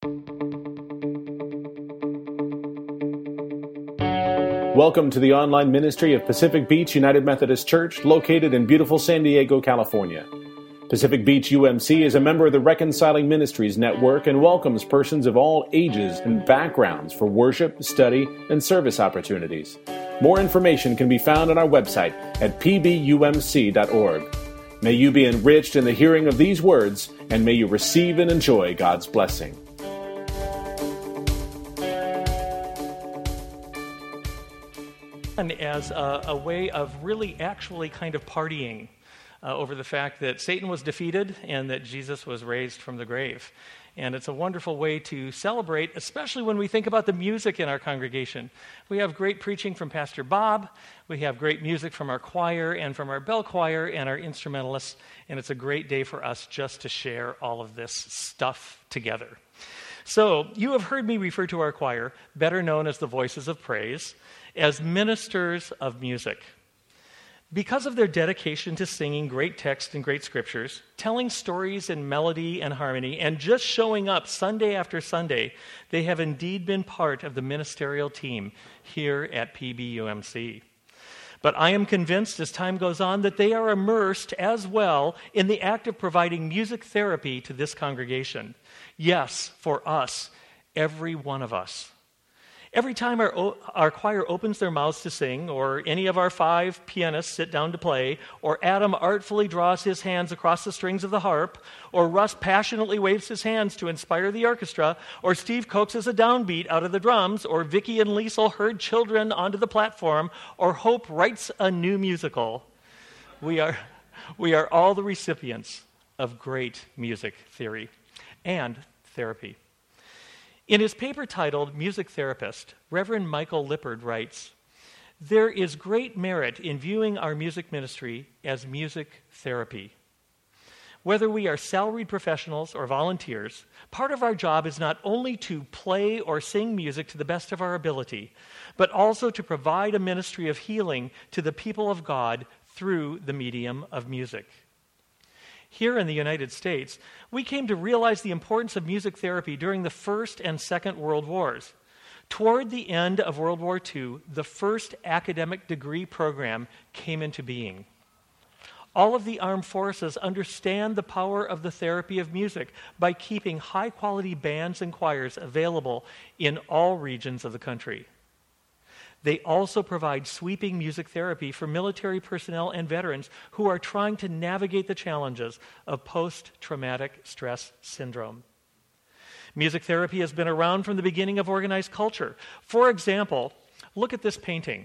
Welcome to the online ministry of Pacific Beach United Methodist Church, located in beautiful San Diego, California. Pacific Beach UMC is a member of the Reconciling Ministries Network and welcomes persons of all ages and backgrounds for worship, study, and service opportunities. More information can be found on our website at pbumc.org. May you be enriched in the hearing of these words, and may you receive and enjoy God's blessing. As a way of really actually kind of partying over the fact that Satan was defeated and that Jesus was raised from the grave. And it's a wonderful way to celebrate, especially when we think about the music in our congregation. We have great preaching from Pastor Bob. We have great music from our choir and from our bell choir and our instrumentalists. And it's a great day for us just to share all of this stuff together. So you have heard me refer to our choir, better known as the Voices of Praise, as ministers of music. Because of their dedication to singing great text and great scriptures, telling stories in melody and harmony, and just showing up Sunday after Sunday, they have indeed been part of the ministerial team here at PBUMC. But I am convinced as time goes on that they are immersed as well in the act of providing music therapy to this congregation. Yes, for us, every one of us. Every time our choir opens their mouths to sing, or any of our 5 pianists sit down to play, or Adam artfully draws his hands across the strings of the harp, or Russ passionately waves his hands to inspire the orchestra, or Steve coaxes a downbeat out of the drums, or Vicky and Liesel herd children onto the platform, or Hope writes a new musical, we are all the recipients of great music theory and therapy. In his paper titled Music Therapist, Reverend Michael Lippard writes, "There is great merit in viewing our music ministry as music therapy. Whether we are salaried professionals or volunteers, part of our job is not only to play or sing music to the best of our ability, but also to provide a ministry of healing to the people of God through the medium of music." Here in the United States, we came to realize the importance of music therapy during the First and Second World Wars. Toward the end of World War II, the first academic degree program came into being. All of the armed forces understand the power of the therapy of music by keeping high-quality bands and choirs available in all regions of the country. They also provide sweeping music therapy for military personnel and veterans who are trying to navigate the challenges of post-traumatic stress syndrome. Music therapy has been around from the beginning of organized culture. For example, look at this painting.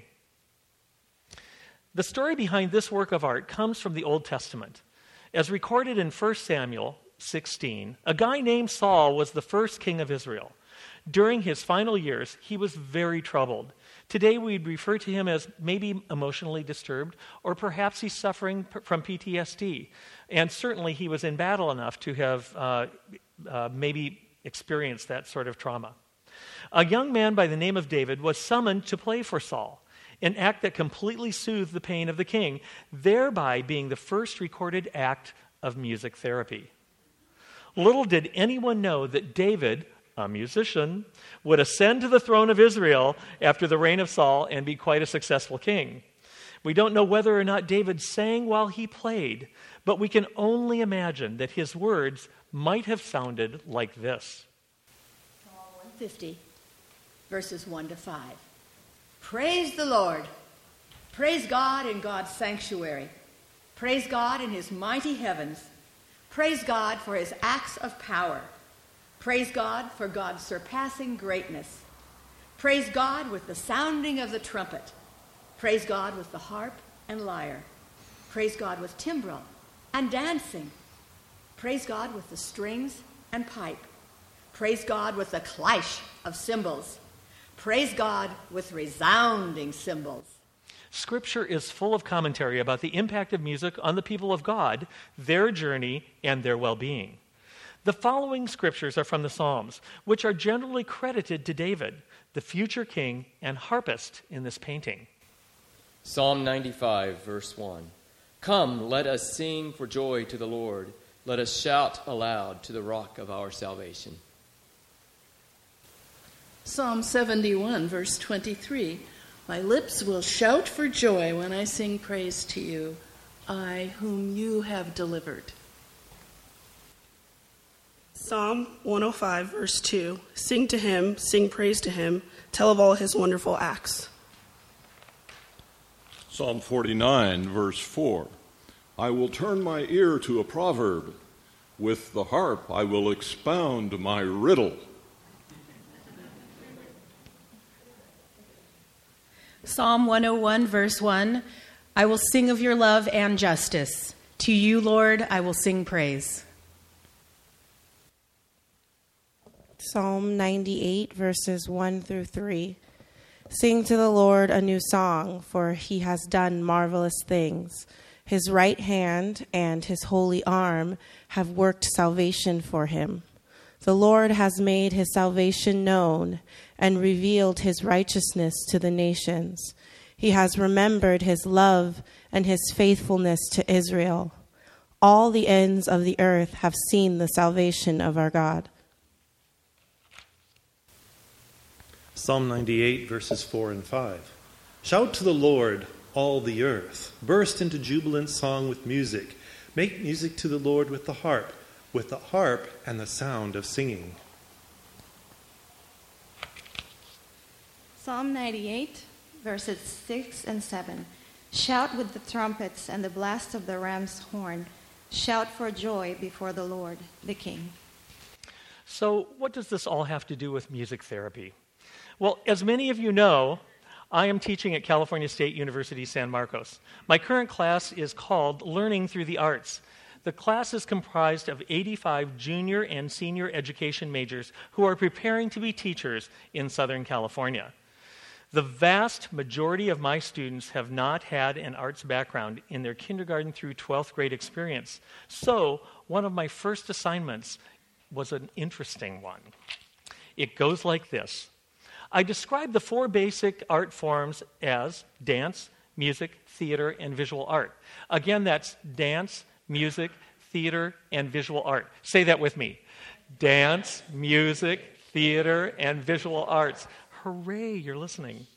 The story behind this work of art comes from the Old Testament. As recorded in 1 Samuel 16, a guy named Saul was the first king of Israel. During his final years, he was very troubled. Today, we'd refer to him as maybe emotionally disturbed, or perhaps he's suffering from PTSD. And certainly, he was in battle enough to have maybe experienced that sort of trauma. A young man by the name of David was summoned to play for Saul, an act that completely soothed the pain of the king, thereby being the first recorded act of music therapy. Little did anyone know that David, a musician, would ascend to the throne of Israel after the reign of Saul and be quite a successful king. We don't know whether or not David sang while he played, but we can only imagine that his words might have sounded like this. Psalm 150, verses 1 to 5. Praise the Lord. Praise God in God's sanctuary. Praise God in his mighty heavens. Praise God for his acts of power. Praise God for God's surpassing greatness. Praise God with the sounding of the trumpet. Praise God with the harp and lyre. Praise God with timbrel and dancing. Praise God with the strings and pipe. Praise God with the clash of cymbals. Praise God with resounding cymbals. Scripture is full of commentary about the impact of music on the people of God, their journey, and their well-being. The following scriptures are from the Psalms, which are generally credited to David, the future king and harpist in this painting. Psalm 95, verse 1. Come, let us sing for joy to the Lord. Let us shout aloud to the rock of our salvation. Psalm 71, verse 23. My lips will shout for joy when I sing praise to you, I whom you have delivered. Psalm 105, verse 2. Sing to him, sing praise to him, tell of all his wonderful acts. Psalm 49, verse 4. I will turn my ear to a proverb. With the harp I will expound my riddle. Psalm 101, verse 1, I will sing of your love and justice. To you, Lord, I will sing praise. Psalm 98, verses 1 through 3. Sing to the Lord a new song, for he has done marvelous things. His right hand and his holy arm have worked salvation for him. The Lord has made his salvation known and revealed his righteousness to the nations. He has remembered his love and his faithfulness to Israel. All the ends of the earth have seen the salvation of our God. Psalm 98, verses 4 and 5. Shout to the Lord, all the earth. Burst into jubilant song with music. Make music to the Lord with the harp and the sound of singing. Psalm 98, verses 6 and 7. Shout with the trumpets and the blast of the ram's horn. Shout for joy before the Lord, the King. So what does this all have to do with music therapy? Well, as many of you know, I am teaching at California State University, San Marcos. My current class is called Learning Through the Arts. The class is comprised of 85 junior and senior education majors who are preparing to be teachers in Southern California. The vast majority of my students have not had an arts background in their kindergarten through 12th grade experience. So one of my first assignments was an interesting one. It goes like this. I describe the four basic art forms as dance, music, theater, and visual art. Again, that's dance, music, theater, and visual art. Say that with me. Dance, music, theater, and visual arts. Hooray, you're listening.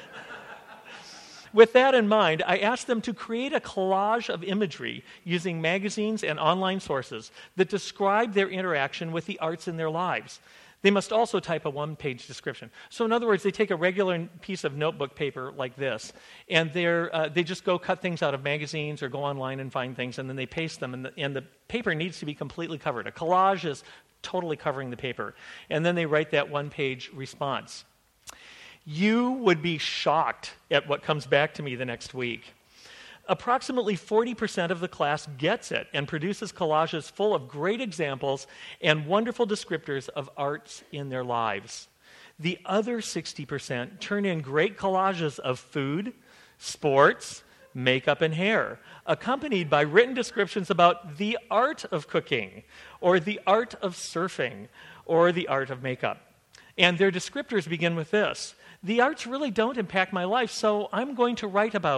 With that in mind, I asked them to create a collage of imagery using magazines and online sources that describe their interaction with the arts in their lives. They must also type a one-page description. So in other words, they take a regular piece of notebook paper like this, and they just go cut things out of magazines or go online and find things, and then they paste them, and the paper needs to be completely covered. A collage is totally covering the paper. And then they write that one-page response. You would be shocked at what comes back to me the next week. Approximately 40% of the class gets it and produces collages full of great examples and wonderful descriptors of arts in their lives. The other 60% turn in great collages of food, sports, makeup, and hair, accompanied by written descriptions about the art of cooking, or the art of surfing, or the art of makeup. And their descriptors begin with this. The arts really don't impact my life, so I'm going to write about ...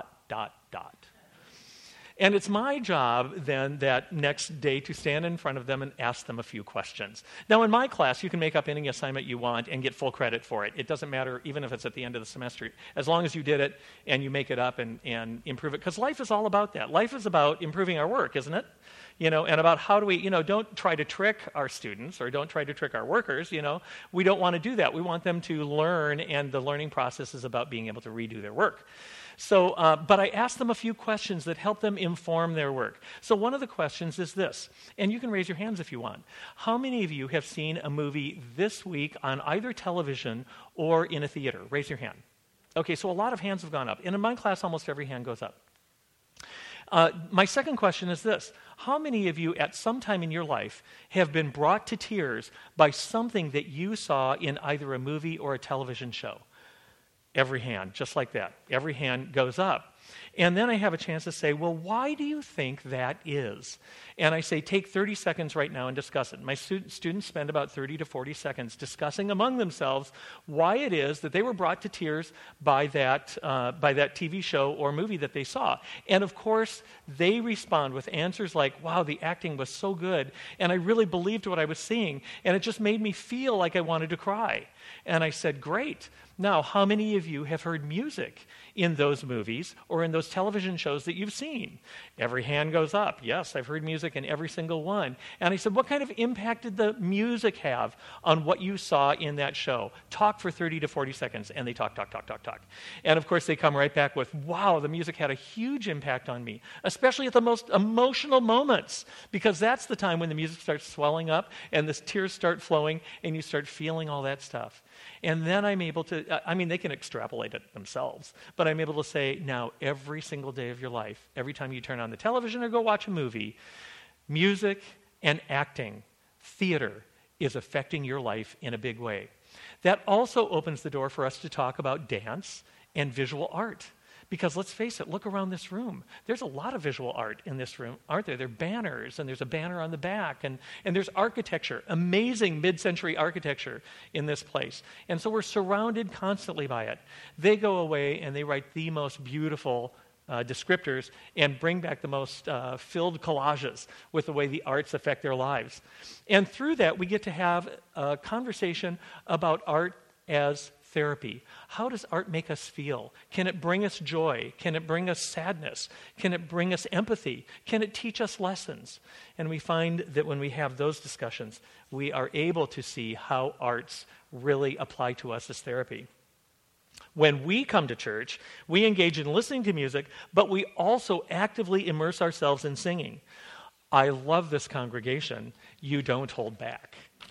And it's my job then that next day to stand in front of them and ask them a few questions. Now in my class, you can make up any assignment you want and get full credit for it. It doesn't matter even if it's at the end of the semester, as long as you did it and you make it up and improve it. Because life is all about that. Life is about improving our work, isn't it? And about how do we, don't try to trick our students or don't try to trick our workers, We don't want to do that. We want them to learn, and the learning process is about being able to redo their work. So, but I asked them a few questions that help them inform their work. So one of the questions is this, and you can raise your hands if you want. How many of you have seen a movie this week on either television or in a theater? Raise your hand. Okay, so a lot of hands have gone up. And in my class, almost every hand goes up. My second question is this. How many of you at some time in your life have been brought to tears by something that you saw in either a movie or a television show? Every hand, just like that. Every hand goes up. And then I have a chance to say, well, why do you think that is? And I say, take 30 seconds right now and discuss it. My students spend about 30 to 40 seconds discussing among themselves why it is that they were brought to tears by that TV show or movie that they saw. And of course, they respond with answers like, wow, the acting was so good, and I really believed what I was seeing, and it just made me feel like I wanted to cry. And I said, great. Now, how many of you have heard music in those movies or in those television shows that you've seen? Every hand goes up. Yes, I've heard music in every single one. And I said, what kind of impact did the music have on what you saw in that show? Talk for 30 to 40 seconds. And they talk. And of course, they come right back with, wow, the music had a huge impact on me, especially at the most emotional moments, because that's the time when the music starts swelling up and the tears start flowing and you start feeling all that stuff. And then I'm able to, they can extrapolate it themselves, but I'm able to say, now, every single day of your life, every time you turn on the television or go watch a movie, music and acting, theater, is affecting your life in a big way. That also opens the door for us to talk about dance and visual art. Because let's face it, look around this room. There's a lot of visual art in this room, aren't there? There are banners, and there's a banner on the back, and there's architecture, amazing mid-century architecture in this place. And so we're surrounded constantly by it. They go away and they write the most beautiful descriptors and bring back the most filled collages with the way the arts affect their lives. And through that, we get to have a conversation about art as therapy. How does art make us feel? Can it bring us joy? Can it bring us sadness? Can it bring us empathy? Can it teach us lessons? And we find that when we have those discussions, we are able to see how arts really apply to us as therapy. When we come to church, we engage in listening to music, but we also actively immerse ourselves in singing. I love this congregation. You don't hold back.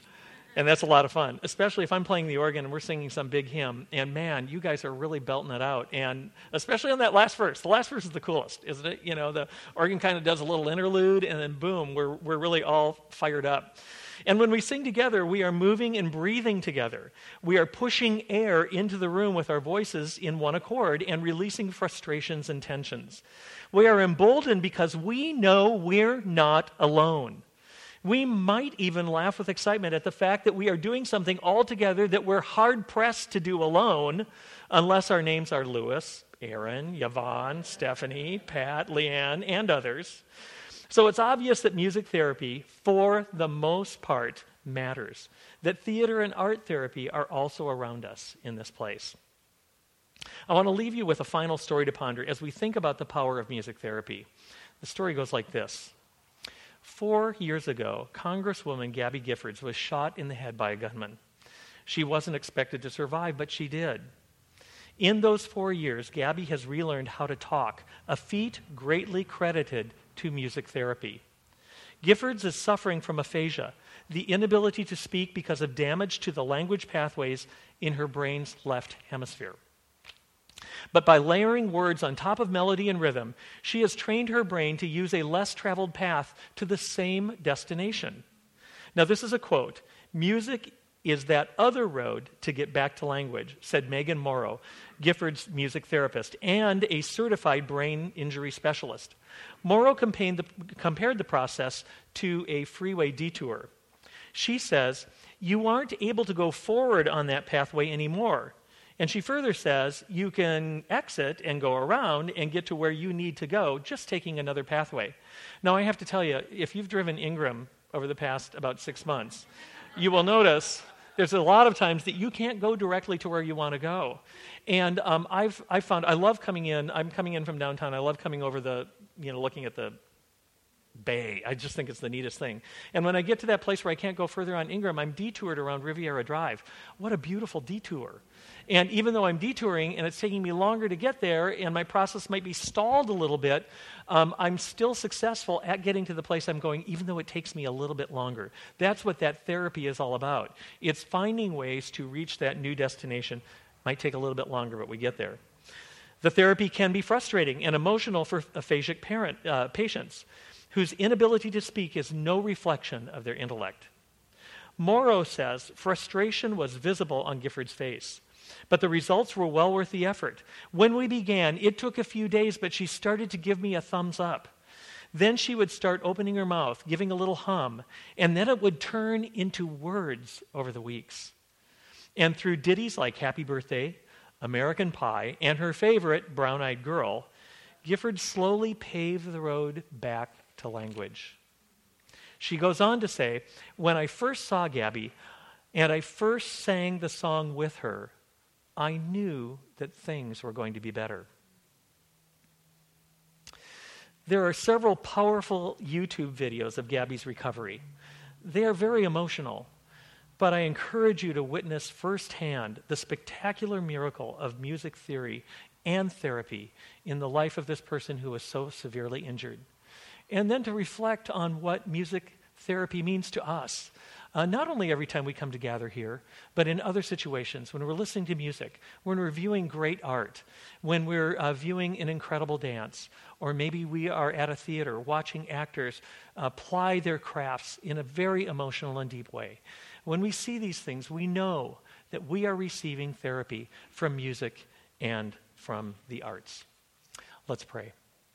And that's a lot of fun, especially if I'm playing the organ and we're singing some big hymn. And man, you guys are really belting it out. And especially on that last verse. The last verse is the coolest, isn't it? You know, the organ kind of does a little interlude, and then boom, we're really all fired up. And when we sing together, we are moving and breathing together. We are pushing air into the room with our voices in one accord and releasing frustrations and tensions. We are emboldened because we know we're not alone. We might even laugh with excitement at the fact that we are doing something all together that we're hard-pressed to do alone, unless our names are Louis, Aaron, Yvonne, Stephanie, Pat, Leanne, and others. So it's obvious that music therapy, for the most part, matters. That theater and art therapy are also around us in this place. I want to leave you with a final story to ponder as we think about the power of music therapy. The story goes like this. 4 years ago, Congresswoman Gabby Giffords was shot in the head by a gunman. She wasn't expected to survive, but she did. In those 4 years, Gabby has relearned how to talk, a feat greatly credited to music therapy. Giffords is suffering from aphasia, the inability to speak because of damage to the language pathways in her brain's left hemisphere. But by layering words on top of melody and rhythm, she has trained her brain to use a less traveled path to the same destination. Now, this is a quote. "Music is that other road to get back to language," said Megan Morrow, Giffords' music therapist and a certified brain injury specialist. Morrow compared the process to a freeway detour. She says, "You aren't able to go forward on that pathway anymore." And she further says, you can exit and go around and get to where you need to go, just taking another pathway. Now, I have to tell you, if you've driven Ingram over the past about 6 months, you will notice there's a lot of times that you can't go directly to where you want to go. And I've found, I love coming in. I'm coming in from downtown. I love coming over looking at the bay. I just think it's the neatest thing. And when I get to that place where I can't go further on Ingram, I'm detoured around Riviera Drive. What a beautiful detour. And even though I'm detouring and it's taking me longer to get there and my process might be stalled a little bit, I'm still successful at getting to the place I'm going, even though it takes me a little bit longer. That's what that therapy is all about. It's finding ways to reach that new destination. Might take a little bit longer, but we get there. The therapy can be frustrating and emotional for aphasic patients whose inability to speak is no reflection of their intellect. Morrow says frustration was visible on Gifford's face. But the results were well worth the effort. When we began, it took a few days, but she started to give me a thumbs up. Then she would start opening her mouth, giving a little hum, and then it would turn into words over the weeks. And through ditties like Happy Birthday, American Pie, and her favorite, Brown Eyed Girl, Gifford slowly paved the road back to language. She goes on to say, when I first saw Gabby and I first sang the song with her, I knew that things were going to be better. There are several powerful YouTube videos of Gabby's recovery. They are very emotional, but I encourage you to witness firsthand the spectacular miracle of music theory and therapy in the life of this person who was so severely injured. And then to reflect on what music therapy means to us. Not only every time we come to gather here, but in other situations, when we're listening to music, when we're viewing great art, when we're viewing an incredible dance, or maybe we are at a theater watching actors ply their crafts in a very emotional and deep way. When we see these things, we know that we are receiving therapy from music and from the arts. Let's pray.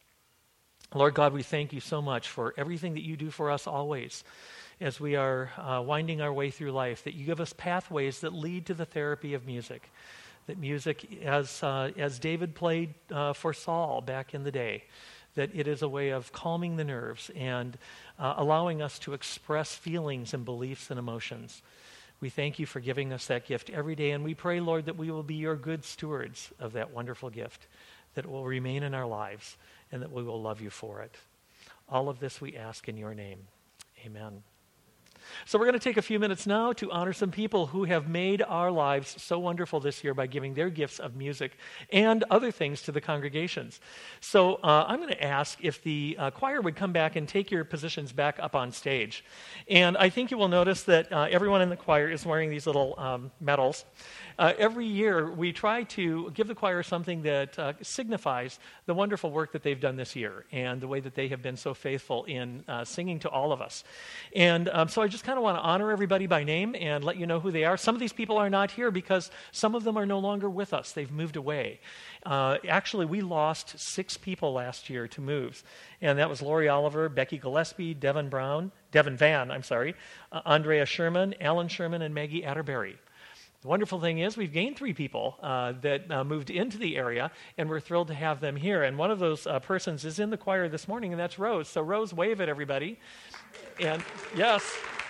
Lord God, we thank you so much for everything that you do for us always as we are winding our way through life, that you give us pathways that lead to the therapy of music. That music, as David played for Saul back in the day, that it is a way of calming the nerves and allowing us to express feelings and beliefs and emotions. We thank you for giving us that gift every day, and we pray, Lord, that we will be your good stewards of that wonderful gift, that it will remain in our lives, and that we will love you for it. All of this we ask in your name. Amen. So we're going to take a few minutes now to honor some people who have made our lives so wonderful this year by giving their gifts of music and other things to the congregations. So I'm going to ask if the choir would come back and take your positions back up on stage. And I think you will notice that everyone in the choir is wearing these little medals. Every year we try to give the choir something that signifies the wonderful work that they've done this year and the way that they have been so faithful in singing to all of us. And so I just kind of want to honor everybody by name and let you know who they are. Some of these people are not here because some of them are no longer with us. They've moved away. Actually, we lost 6 people last year to moves. And that was Lori Oliver, Becky Gillespie, Devin Van, Andrea Sherman, Alan Sherman, and Maggie Atterbury. The wonderful thing is we've gained 3 people that moved into the area, and we're thrilled to have them here. And one of those persons is in the choir this morning, and that's Rose. So Rose, wave at everybody. And yes.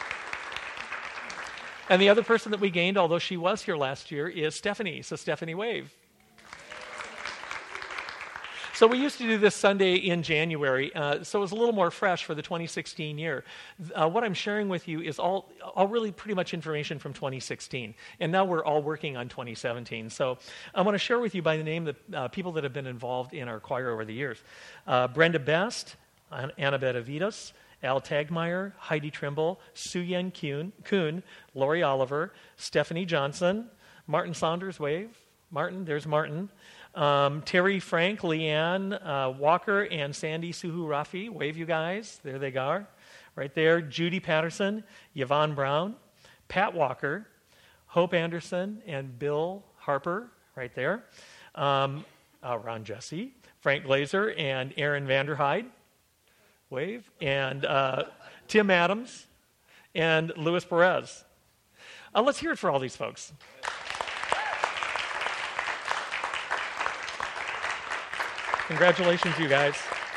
And the other person that we gained, although she was here last year, is Stephanie. So Stephanie, wave. So we used to do this Sunday in January, so it was a little more fresh for the 2016 year. What I'm sharing with you is all really pretty much information from 2016, and now we're all working on 2017. So I want to share with you by the name the people that have been involved in our choir over the years. Brenda Best, Anna Benavides, Al Tagmeyer, Heidi Trimble, Suyen Kuhn, Lori Oliver, Stephanie Johnson, Martin Saunders, wave. Martin, there's Martin. Terry Frank, Leanne Walker, and Sandy Suhu Rafi. Wave, you guys. There they are. Right there. Judy Patterson, Yvonne Brown, Pat Walker, Hope Anderson, and Bill Harper. Right there. Ron Jesse, Frank Glazer, and Aaron Vanderhyde. Wave. And Tim Adams, and Luis Perez. Let's hear it for all these folks. Congratulations, you guys.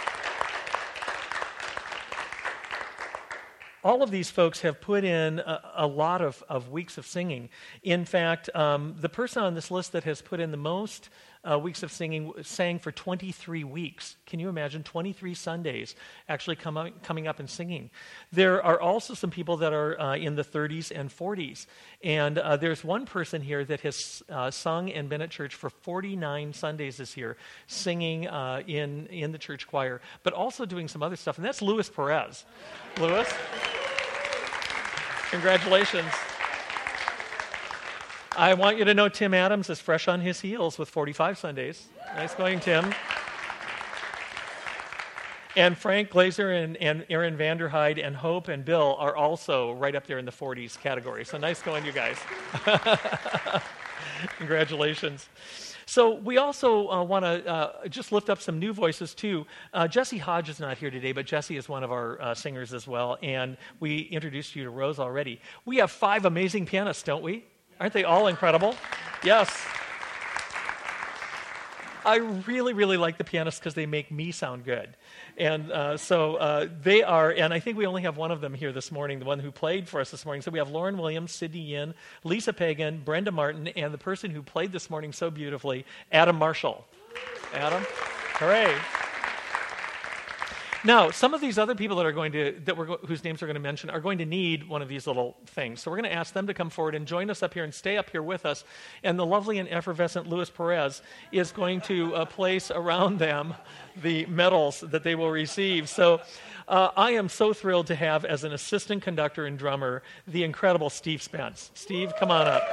All of these folks have put in a lot of weeks of singing. In fact, the person on this list that has put in the most weeks of singing sang for 23 weeks. Can you imagine 23 Sundays actually coming up and singing? There are also some people that are in the 30s and 40s. And there's one person here that has sung and been at church for 49 Sundays this year, singing in the church choir, but also doing some other stuff. And that's Luis Perez. Luis, congratulations. I want you to know Tim Adams is fresh on his heels with 45 Sundays. Nice going, Tim. And Frank Glazer and Aaron Vanderhyde and Hope and Bill are also right up there in the 40s category. So nice going, you guys. Congratulations. So we also want to just lift up some new voices, too. Jesse Hodge is not here today, but Jesse is one of our singers as well, and we introduced you to Rose already. We have 5 amazing pianists, don't we? Aren't they all incredible? Yes. I really, really like the pianists because they make me sound good. And so they are, and I think we only have one of them here this morning, the one who played for us this morning. So we have Lauren Williams, Sydney Yin, Lisa Pagan, Brenda Martin, and the person who played this morning so beautifully, Adam Marshall. Adam, hooray. Now, some of these other people that are going to, whose names we're going to mention, are going to need one of these little things. So we're going to ask them to come forward and join us up here and stay up here with us. And the lovely and effervescent Luis Perez is going to place around them the medals that they will receive. So I am so thrilled to have as an assistant conductor and drummer the incredible Steve Spence. Steve, come on up.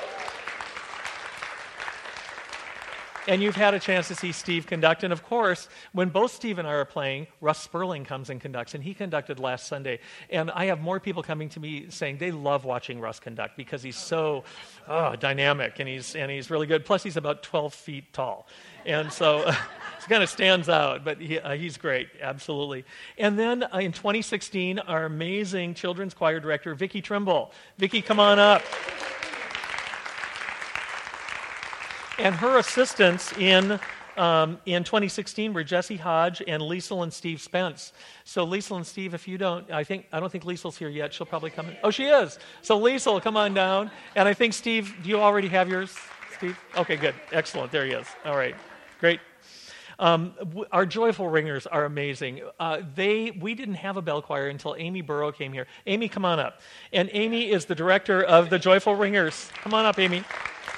And you've had a chance to see Steve conduct. And of course, when both Steve and I are playing, Russ Sperling comes and conducts. And he conducted last Sunday. And I have more people coming to me saying they love watching Russ conduct because he's so dynamic and he's really good. Plus, he's about 12 feet tall. And so it kind of stands out. But he's great, absolutely. And then in 2016, our amazing children's choir director, Vicki Trimble. Vicki, come on up. And her assistants in 2016 were Jesse Hodge and Liesl and Steve Spence. So Liesl and Steve, if you don't, I don't think Liesl's here yet. She'll probably come in. Oh, she is. So Liesl, come on down. And I think Steve, do you already have yours, Steve? Okay, good. Excellent. There he is. All right. Great. Our Joyful Ringers are amazing. We didn't have a bell choir until Amy Burrow came here. Amy, come on up. And Amy is the director of the Joyful Ringers. Come on up, Amy.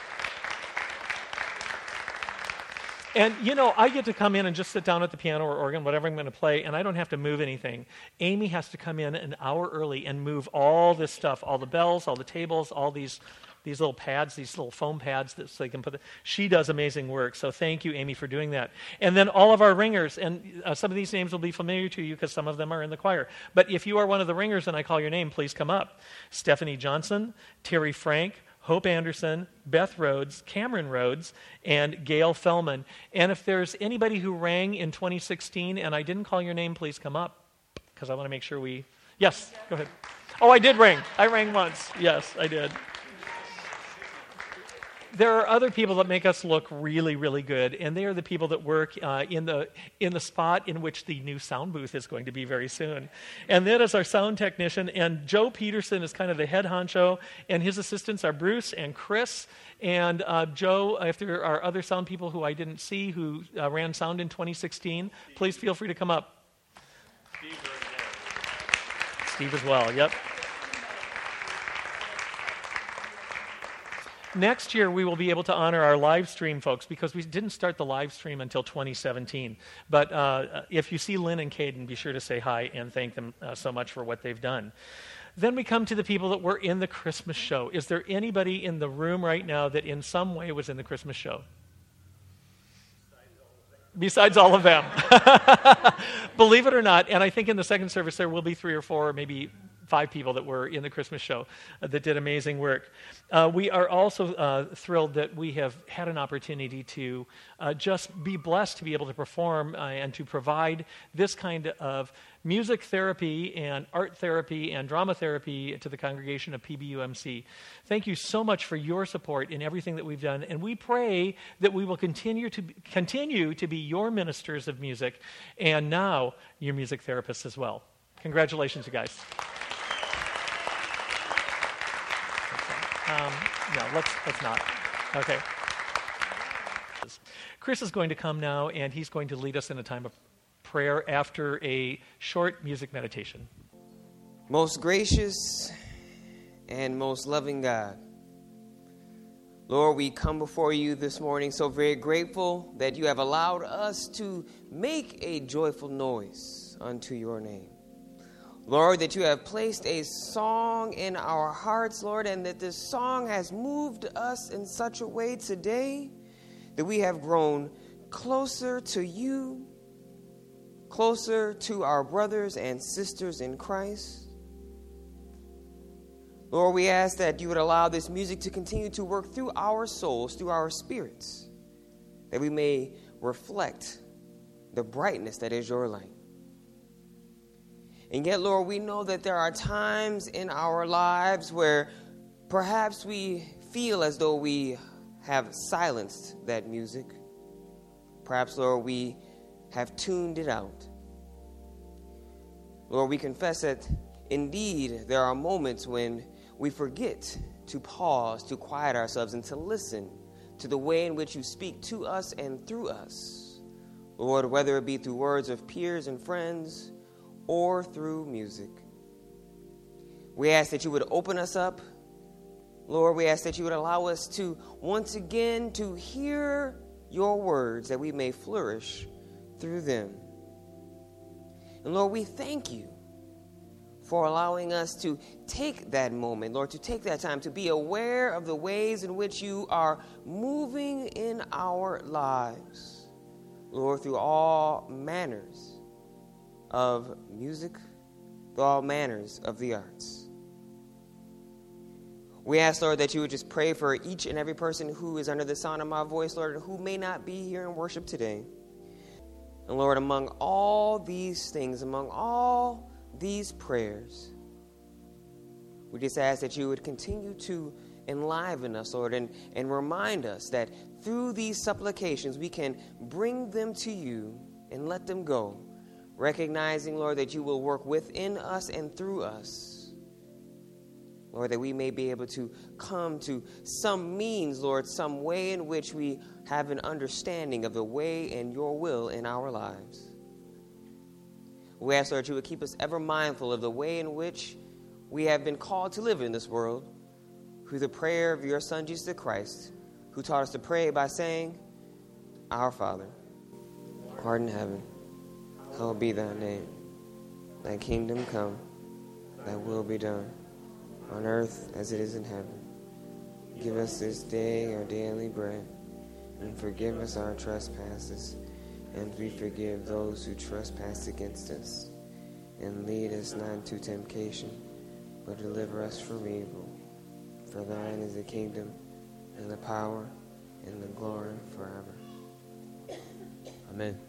And, I get to come in and just sit down at the piano or organ, whatever I'm going to play, and I don't have to move anything. Amy has to come in an hour early and move all this stuff, all the bells, all the tables, all these little pads, these little foam pads so they can put She does amazing work, so thank you, Amy, for doing that. And then all of our ringers, and some of these names will be familiar to you because some of them are in the choir. But if you are one of the ringers and I call your name, please come up. Stephanie Johnson, Terry Frank, Hope Anderson, Beth Rhodes, Cameron Rhodes, and Gail Fellman. And if there's anybody who rang in 2016 and I didn't call your name, please come up because I want to make sure we... Yes, go ahead. Oh, I did ring. I rang once. Yes, I did. There are other people that make us look really, really good, and they are the people that work in the spot in which the new sound booth is going to be very soon. And that is our sound technician, and Joe Peterson is kind of the head honcho, and his assistants are Bruce and Chris. And Joe, if there are other sound people who I didn't see who ran sound in 2016, please feel free to come up. Steve as well, yep. Next year, we will be able to honor our live stream folks because we didn't start the live stream until 2017. But if you see Lynn and Caden, be sure to say hi and thank them so much for what they've done. Then we come to the people that were in the Christmas show. Is there anybody in the room right now that in some way was in the Christmas show? Besides all of them. Believe it or not, and I think in the second service there will be 3 or 4, maybe 5 people that were in the Christmas show that did amazing work. We are also thrilled that we have had an opportunity to just be blessed to be able to perform and to provide this kind of music therapy and art therapy and drama therapy to the congregation of PBUMC. Thank you so much for your support in everything that we've done, and we pray that we will continue to be your ministers of music and now your music therapists as well. Congratulations, you guys. No, let's not. Okay. Chris is going to come now, and he's going to lead us in a time of prayer after a short music meditation. Most gracious and most loving God, Lord, we come before you this morning so very grateful that you have allowed us to make a joyful noise unto your name. Lord, that you have placed a song in our hearts, Lord, and that this song has moved us in such a way today that we have grown closer to you closer to our brothers and sisters in Christ. Lord, we ask that you would allow this music to continue to work through our souls, through our spirits, that we may reflect the brightness that is your light. And yet, Lord, we know that there are times in our lives where perhaps we feel as though we have silenced that music. Perhaps, Lord, we have tuned it out. Lord, we confess that indeed there are moments when we forget to pause, to quiet ourselves, and to listen to the way in which you speak to us and through us. Lord, whether it be through words of peers and friends or through music. We ask that you would open us up. Lord, we ask that you would allow us to once again to hear your words, that we may flourish through them. And Lord, we thank you for allowing us to take that moment, Lord, to take that time to be aware of the ways in which you are moving in our lives, Lord, through all manners of music, through all manners of the arts. We ask, Lord, that you would just pray for each and every person who is under the sound of my voice, Lord, and who may not be here in worship today. And Lord, among all these things, among all these prayers, we just ask that you would continue to enliven us, Lord, and remind us that through these supplications we can bring them to you and let them go, recognizing, Lord, that you will work within us and through us, Lord, that we may be able to come to some means, Lord, some way in which we have an understanding of the way and your will in our lives. We ask, Lord, you would keep us ever mindful of the way in which we have been called to live in this world through the prayer of your Son, Jesus Christ, who taught us to pray by saying, Our Father, who art in heaven, hallowed be thy name. Thy kingdom come, thy will be done, on earth as it is in heaven. Give us this day our daily bread, and forgive us our trespasses, and we forgive those who trespass against us. And lead us not into temptation, but deliver us from evil. For thine is the kingdom, and the power, and the glory forever. Amen.